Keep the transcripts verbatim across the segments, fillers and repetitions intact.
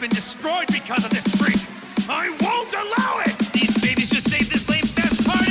been destroyed because of this freak. I won't allow it! These babies just saved this lame death party!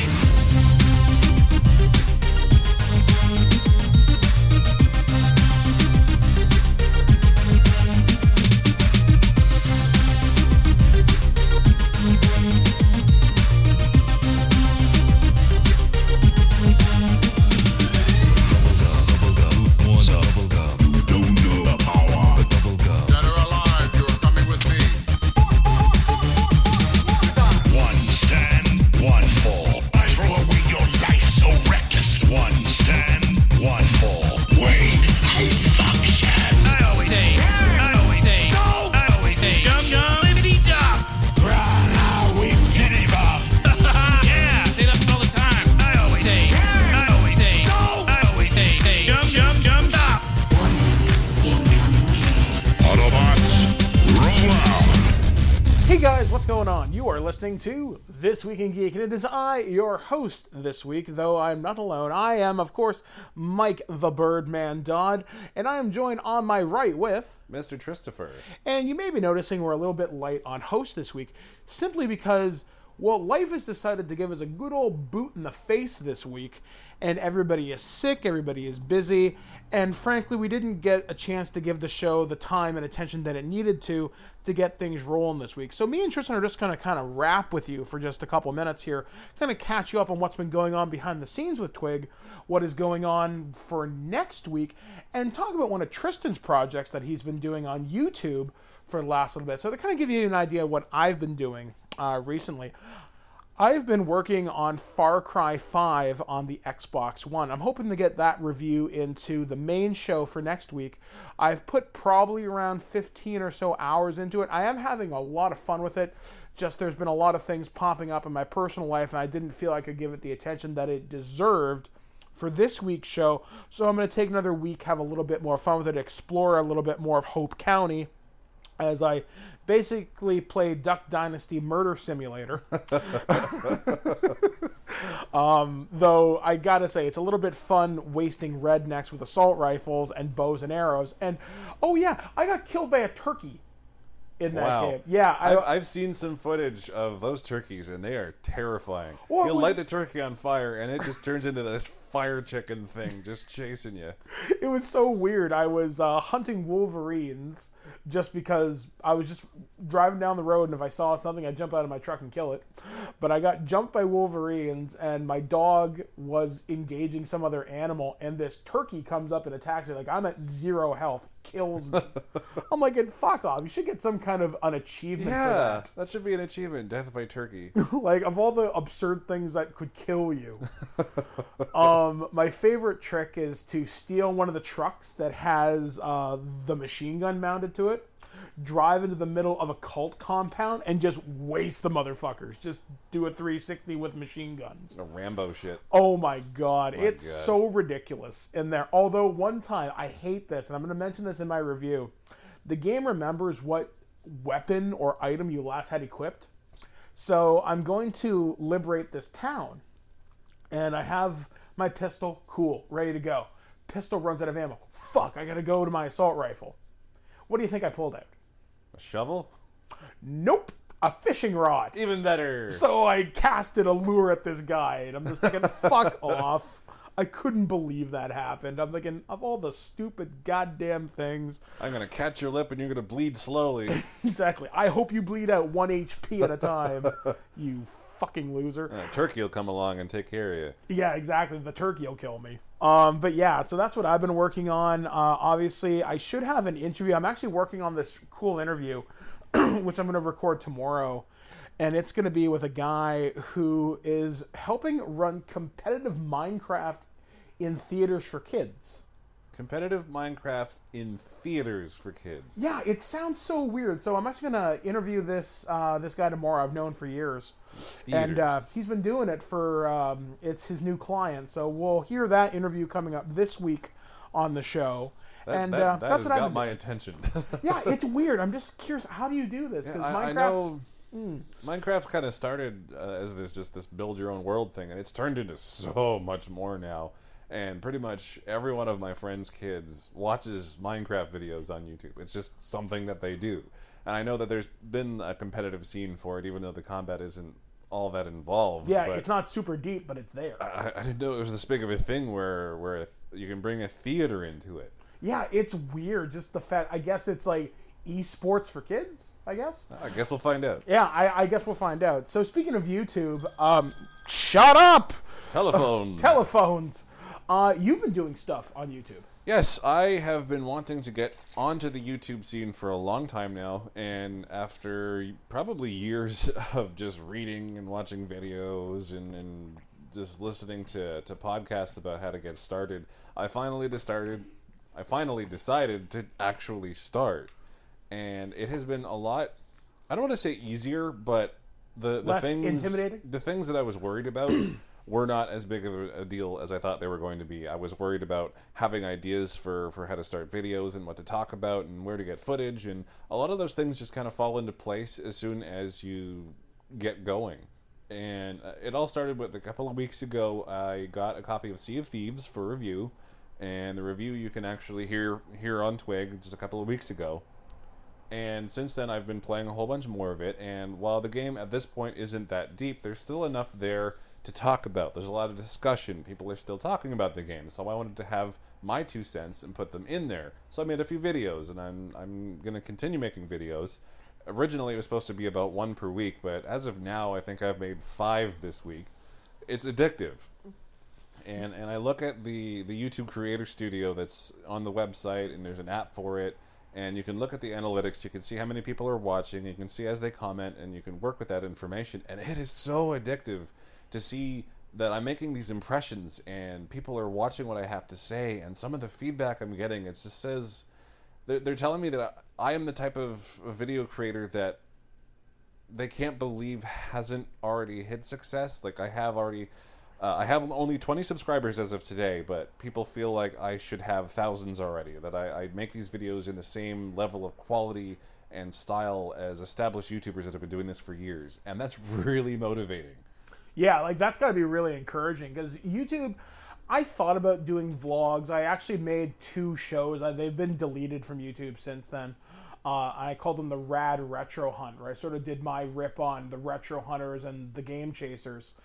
Listening to This Week in Geek, and it is I, your host this week, though I'm not alone. I am, of course, Mike the Birdman Dodd, and I am joined on my right with Mister Christopher. And you may be noticing we're a little bit light on host this week, simply because, well, life has decided to give us a good old boot in the face this week, and everybody is sick, everybody is busy, and frankly, we didn't get a chance to give the show the time and attention that it needed to to get things rolling this week. So me and Tristan are just going to kind of wrap with you for just a couple minutes here, kind of catch you up on what's been going on behind the scenes with Twig, what is going on for next week, and talk about one of Tristan's projects that he's been doing on YouTube for the last little bit. So to kind of give you an idea of what I've been doing uh, recently, I've been working on Far Cry five on the Xbox One. I'm hoping to get that review into the main show for next week. I've put probably around fifteen or so hours into it. I am having a lot of fun with it. Just there's been a lot of things popping up in my personal life, and I didn't feel I could give it the attention that it deserved for this week's show. So I'm going to take another week, have a little bit more fun with it, explore a little bit more of Hope County, as I basically play Duck Dynasty Murder Simulator. um, though, I gotta say, it's a little bit fun wasting rednecks with assault rifles and bows and arrows. And, oh yeah, I got killed by a turkey in that wow. game. Yeah, I, I've, I've seen some footage of those turkeys, and they are terrifying. Well, You'll was, light the turkey on fire, and it just turns into this fire chicken thing just chasing you. It was so weird. I was uh, hunting wolverines just because I was just driving down the road, and if I saw something, I'd jump out of my truck and kill it. But I got jumped by wolverines, and my dog was engaging some other animal, and this turkey comes up and attacks me. Like, I'm at zero health, kills me. I'm like, fuck off. You should get some kind of an achievement yeah, for that. that should be an achievement, death by turkey. Like, of all the absurd things that could kill you. um, my favorite trick is to steal one of the trucks that has uh, the machine gun mounted to it, drive into the middle of a cult compound, and just waste the motherfuckers. Just do a three sixty with machine guns. A Rambo shit. Oh my god. My it's god. so ridiculous in there. Although one time, I hate this, and I'm going to mention this in my review. The game remembers what weapon or item you last had equipped. So I'm going to liberate this town, and I have my pistol, cool, ready to go. Pistol runs out of ammo. Fuck, I gotta go to my assault rifle. What do you think I pulled out? A shovel? Nope, a fishing rod. Even better. So I casted a lure at this guy, and I'm just thinking, fuck off. I couldn't believe that happened. I'm thinking, of all the stupid goddamn things. I'm going to catch your lip and you're going to bleed slowly. Exactly. I hope you bleed out one H P at a time, you fucking loser. Uh, turkey will come along and take care of you. Yeah, exactly. The turkey will kill me. Um, but yeah, so that's what I've been working on. Uh, obviously, I should have an interview. I'm actually working on this cool interview, which I'm going to record tomorrow. And it's going to be with a guy who is helping run competitive Minecraft in theaters for kids. Competitive Minecraft in theaters for kids. Yeah, it sounds so weird. So I'm actually going to interview this uh, this guy tomorrow. I've known for years. Theaters. And uh, he's been doing it for, um, it's his new client. So we'll hear that interview coming up this week on the show. That, and that, uh, that that's has what got I've my doing. attention. Yeah, it's weird. I'm just curious. How do you do this? Yeah, Because I, Minecraft... I know mm. Minecraft kind of started uh, as this just this build your own world thing, and it's turned into so much more now. And pretty much every one of my friends' kids watches Minecraft videos on YouTube. It's just something that they do. And I know that there's been a competitive scene for it, even though the combat isn't all that involved. Yeah, but it's not super deep, but it's there. I, I didn't know it was this big of a thing where, where a th- you can bring a theater into it. Yeah, it's weird. Just the fact, I guess it's like esports for kids, I guess. I guess we'll find out. Yeah, I, I guess we'll find out. So speaking of YouTube, um, shut up! Telephone. Telephones. Uh, you've been doing stuff on YouTube. Yes, I have been wanting to get onto the YouTube scene for a long time now, and after probably years of just reading and watching videos and, and just listening to, to podcasts about how to get started, I finally started. I finally decided to actually start, and it has been a lot. I don't want to say easier, but the the Less things intimidating? the things that I was worried about were not as big of a deal as I thought they were going to be. I was worried about having ideas for, for how to start videos and what to talk about and where to get footage, and a lot of those things just kind of fall into place as soon as you get going. And it all started with a couple of weeks ago. I got a copy of Sea of Thieves for review, and the review you can actually hear here on Twig just a couple of weeks ago. And since then, I've been playing a whole bunch more of it, and while the game at this point isn't that deep, there's still enough there to talk about. There's a lot of discussion. People are still talking about the game, so I wanted to have my two cents and put them in there. So I made a few videos, and I'm I'm going to continue making videos. Originally, it was supposed to be about one per week, but as of now, I think I've made five this week. It's addictive. And and I look at the, the YouTube Creator Studio that's on the website, and there's an app for it, and you can look at the analytics, you can see how many people are watching, you can see as they comment, and you can work with that information, and it is so addictive to see that I'm making these impressions, and people are watching what I have to say, and some of the feedback I'm getting, it just says, they're, they're telling me that I, I am the type of video creator that they can't believe hasn't already hit success. Like, I have already... Uh, I have only twenty subscribers as of today, but people feel like I should have thousands already, that I, I make these videos in the same level of quality and style as established YouTubers that have been doing this for years, and that's really motivating. Yeah, like that's got to be really encouraging because YouTube, I thought about doing vlogs. I actually made two shows. I, they've been deleted from YouTube since then. Uh, I called them the Rad Retro Hunt, where I sort of did my rip on the Retro Hunters and the Game Chasers.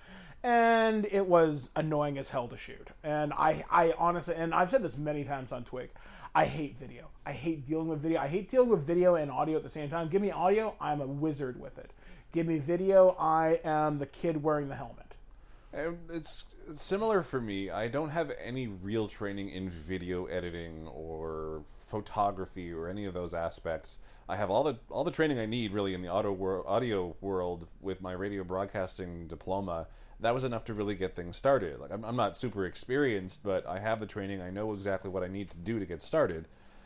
And it was annoying as hell to shoot. And I, I honestly, and I've said this many times on Twig, I hate video. I hate dealing with video. I hate dealing with video and audio at the same time. Give me audio, I'm a wizard with it. Give me video, I am the kid wearing the helmet. And it's similar for me. I don't have any real training in video editing or photography or any of those aspects. I have all the all the training I need really in the audio wor- audio world with my radio broadcasting diploma. That was enough to really get things started. Like I'm, I'm not super experienced, but I have the training. I know exactly what I need to do to get started.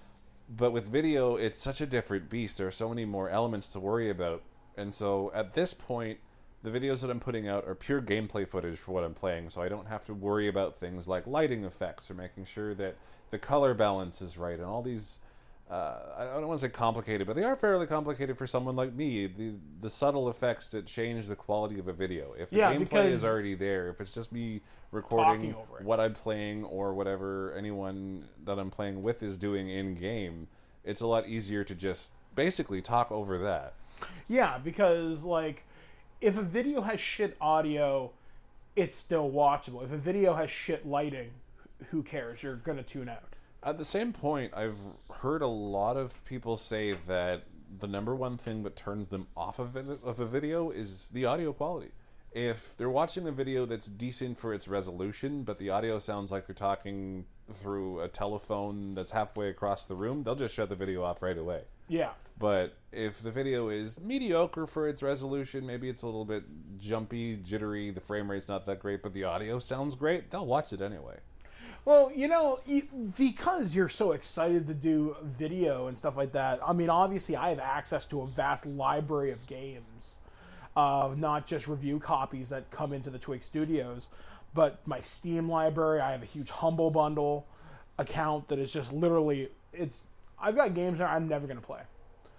But with video, it's such a different beast. There are so many more elements to worry about. And so at this point, the videos that I'm putting out are pure gameplay footage for what I'm playing, so I don't have to worry about things like lighting effects or making sure that the color balance is right and all these, uh, I don't want to say complicated, but they are fairly complicated for someone like me, the the subtle effects that change the quality of a video. If the Yeah, gameplay is because- already there, if it's just me recording Talking over it. what I'm playing or whatever anyone that I'm playing with is doing in-game, it's a lot easier to just basically talk over that. Yeah, because like if a video has shit audio, it's still watchable. If a video has shit lighting, who cares? You're gonna tune out. At the same point, I've heard a lot of people say that the number one thing that turns them off of, it, of a video is the audio quality. If they're watching a video that's decent for its resolution, but the audio sounds like they're talking through a telephone that's halfway across the room, they'll just shut the video off right away. Yeah. But if the video is mediocre for its resolution, maybe it's a little bit jumpy, jittery, the frame rate's not that great, but the audio sounds great, they'll watch it anyway. Well, you know, y- because you're so excited to do video and stuff like that, I mean, obviously I have access to a vast library of games, of not just review copies that come into the Twig Studios, but my Steam library. I have a huge Humble Bundle account that is just literally, it's, I've got games that I'm never going to play.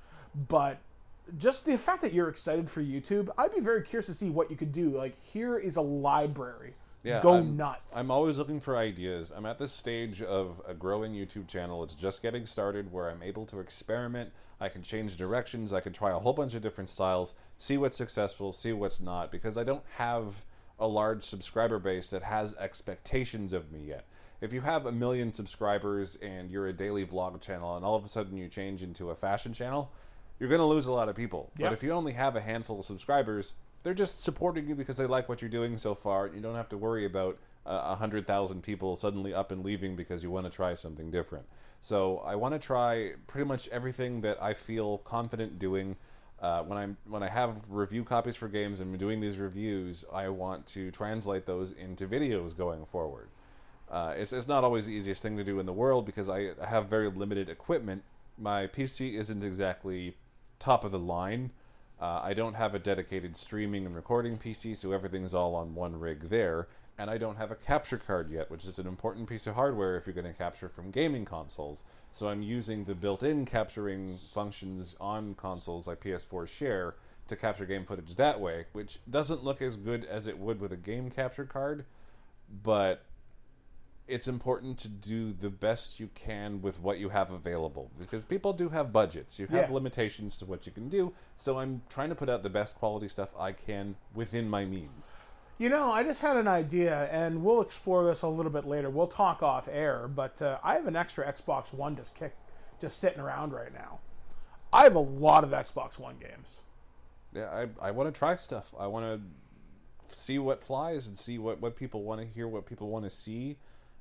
But just the fact that you're excited for YouTube, I'd be very curious to see what you could do. Like, here is a library Yeah, go I'm, nuts. I'm always looking for ideas. I'm at this stage of a growing YouTube channel. It's just getting started where I'm able to experiment. I can change directions. I can try a whole bunch of different styles, see what's successful, see what's not, because I don't have a large subscriber base that has expectations of me yet. If you have a million subscribers and you're a daily vlog channel and all of a sudden you change into a fashion channel, you're going to lose a lot of people. Yep. But if you only have a handful of subscribers, they're just supporting you because they like what you're doing so far. You don't have to worry about uh, one hundred thousand people suddenly up and leaving because you want to try something different. So I want to try pretty much everything that I feel confident doing. Uh, when I'm when I have review copies for games and I'm doing these reviews, I want to translate those into videos going forward. Uh, it's, it's not always the easiest thing to do in the world because I have very limited equipment. My P C isn't exactly top of the line. Uh, I don't have a dedicated streaming and recording P C, so everything's all on one rig there. And I don't have a capture card yet, which is an important piece of hardware if you're going to capture from gaming consoles. So I'm using the built-in capturing functions on consoles like P S four Share to capture game footage that way, which doesn't look as good as it would with a game capture card, but it's important to do the best you can with what you have available, because people do have budgets. You have Yeah. limitations to what you can do, so I'm trying to put out the best quality stuff I can within my means. You know, I just had an idea, and we'll explore this a little bit later. We'll talk off air, but uh, I have an extra Xbox One just kick, just sitting around right now. I have a lot of Xbox One games. Yeah, I, I want to try stuff. I want to see what flies and see what, what people want to hear, what people want to see,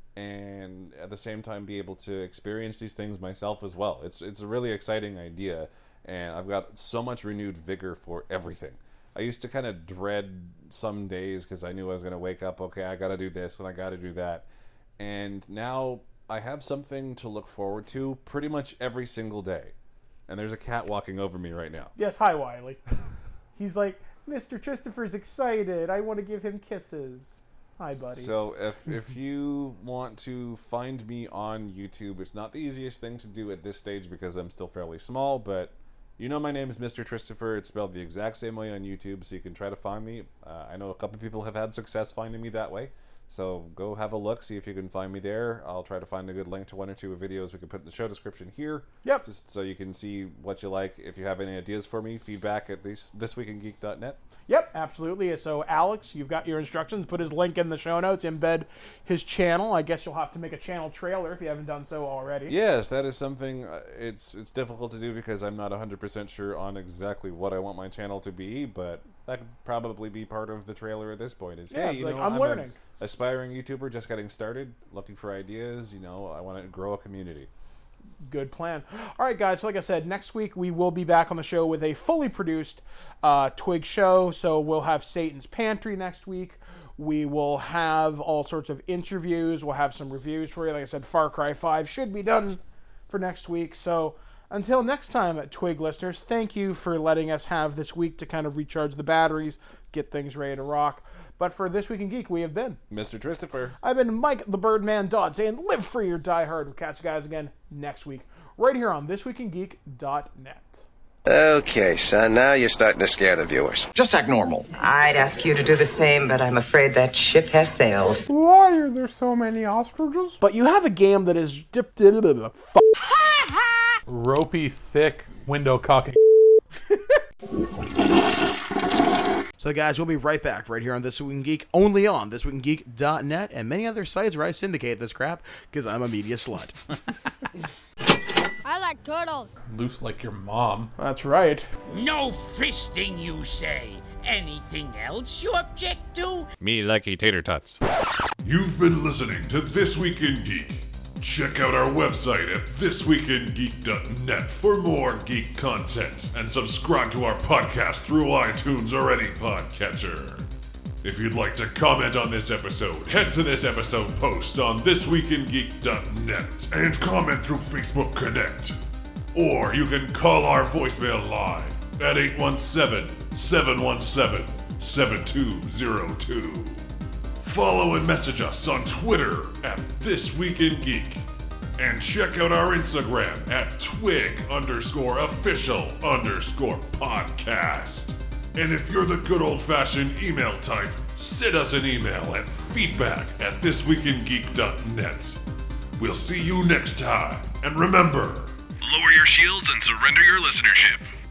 and at the same time be able to experience these things myself as well. It's it's a really exciting idea, and I've got so much renewed vigor for everything. I used to kind of dread some days because I knew I was going to wake up, okay, I got to do this and I got to do that. And now I have something to look forward to pretty much every single day. And there's a cat walking over me right now. Yes, hi, Wiley. He's like, Mister Christopher's excited. I want to give him kisses. Hi, buddy. So if if you want to find me on YouTube, it's not the easiest thing to do at this stage because I'm still fairly small, but you know my name is Mister Christopher. It's spelled the exact same way on YouTube, so you can try to find me. Uh, I know a couple people have had success finding me that way, so go have a look, see if you can find me there. I'll try to find a good link to one or two videos we can put in the show description here. Yep. Just so you can see what you like. If you have any ideas for me, feedback at this this week in geek dot net. Yep, absolutely. So, Alex, you've got your instructions. Put his link in the show notes. Embed his channel. I guess you'll have to make a channel trailer if you haven't done so already. Yes, that is something. Uh, it's it's difficult to do because I'm not one hundred percent sure on exactly what I want my channel to be, but that could probably be part of the trailer at this point. Is Yeah, hey, you like, know, I'm I'm learning. an aspiring YouTuber just getting started, looking for ideas. You know, I want to grow a community. Good plan. All right, guys. So like I said, next week we will be back on the show with a fully produced uh, Twig show. So we'll have Satan's Pantry next week. We will have all sorts of interviews. We'll have some reviews for you. Like I said, Far Cry five should be done for next week. So until next time, Twig listeners, thank you for letting us have this week to kind of recharge the batteries, get things ready to rock. But for This Week in Geek, we have been Mister Christopher. I've been Mike the Birdman Dodd saying live free or die hard. We'll catch you guys again next week right here on this week in geek dot net. Okay, son, now you're starting to scare the viewers. Just act normal. I'd ask you to do the same, but I'm afraid that ship has sailed. Why are there so many ostriches? But you have a game that is dipped in a f- Ropey, thick window cocking. So guys, we'll be right back right here on This Week in Geek, only on this week in geek dot net and many other sites where I syndicate this crap because I'm a media slut. I like turtles. Loose like your mom. That's right. No fisting, you say. Anything else you object to? Me likey tater tots. You've been listening to This Week in Geek. Check out our website at this week in geek dot net for more geek content and subscribe to our podcast through iTunes or any podcatcher. If you'd like to comment on this episode, head to this episode post on this week in geek dot net and comment through Facebook Connect. Or you can call our voicemail line at eight one seven, seven one seven, seven two zero two. Follow and message us on Twitter at This Week in Geek. And check out our Instagram at twig underscore official underscore podcast. And if you're the good old-fashioned email type, send us an email at feedback at thisweekingeek dot net. We'll see you next time, and remember, Lower your shields and surrender your listenership.